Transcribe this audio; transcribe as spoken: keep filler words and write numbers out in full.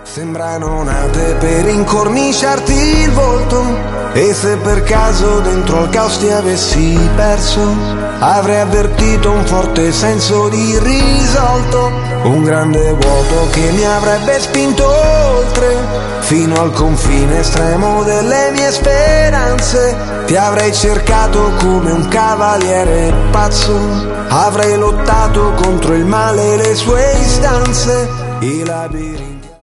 Sembrano nate per incorniciarti il volto, e se per caso dentro al caos ti avessi perso, avrei avvertito un forte senso di risolto, un grande vuoto che mi avrebbe spinto oltre, fino al confine estremo delle mie speranze. Ti avrei cercato come un cavaliere pazzo, avrei lottato contro il male e le sue istanze, i labirinti.